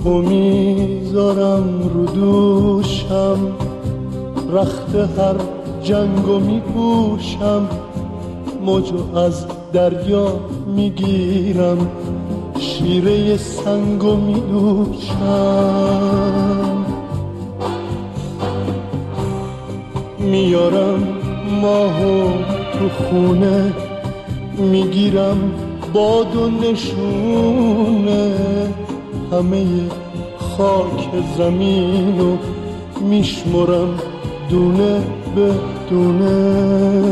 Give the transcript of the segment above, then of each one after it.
کوه میذارم رو دوشم، رخت هر جنگو میپوشم، موجو از دریا میگیرم، شیره سنگو میدوشم. میارم ماهو تو خونه، میگیرم باد و نشونه، همه خاک زمینو میشمرم دونه به دونه.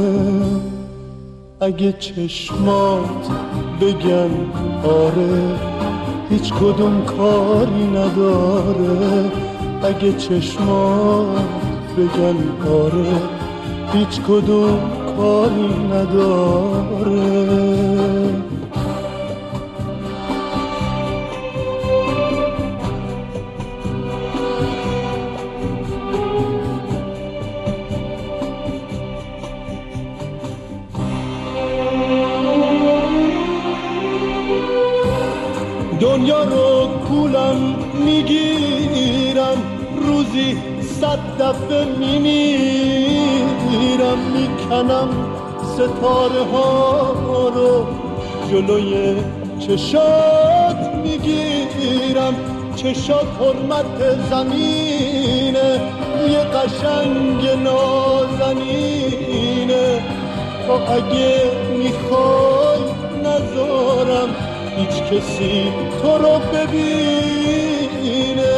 اگه چشمات بگن آره، هیچ کدوم کاری نداره. اگه چشمات بگن آره، هیچ کدوم کاری نداره. دنیا رو کولم میگیرم، روزی 100 دفعه میمیرم. میکنم ستاره ها رو جلوی چشات میگیرم. چشات حرمت زمینه، یه قشنگ نازنینه. تو اگه میخوای نذارم هیچ کسی تو رو ببینه.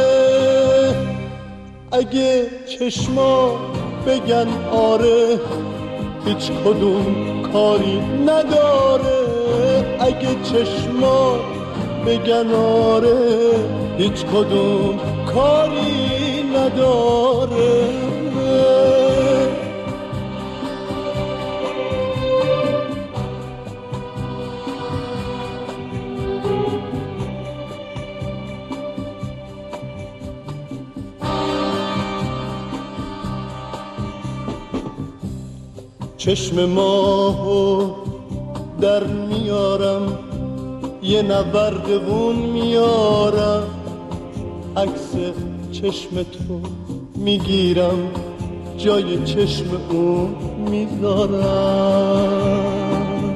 اگه چشما بگن آره، هیچ کدوم کاری نداره. اگه چشما بگن آره، هیچ کدوم کاری نداره. چشم ماهو در میارم، یه نوردون میارم، عکس چشم تو میگیرم، جای چشم اون میذارم.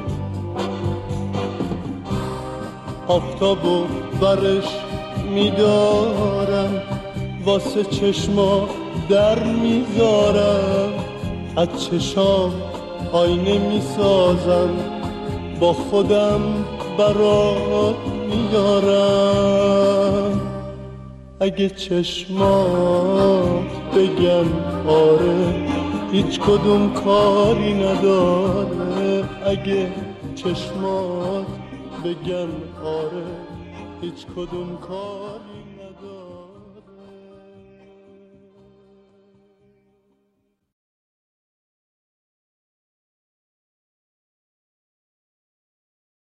آفتابو برش میدارم، واسه چشما در میذارم. از چشام آینه میسازم، با خودم برات میارم. اگه چشمات بگن آره، هیچ کدوم کاری نداره. اگه چشمات بگن آره، هیچ کدوم کاری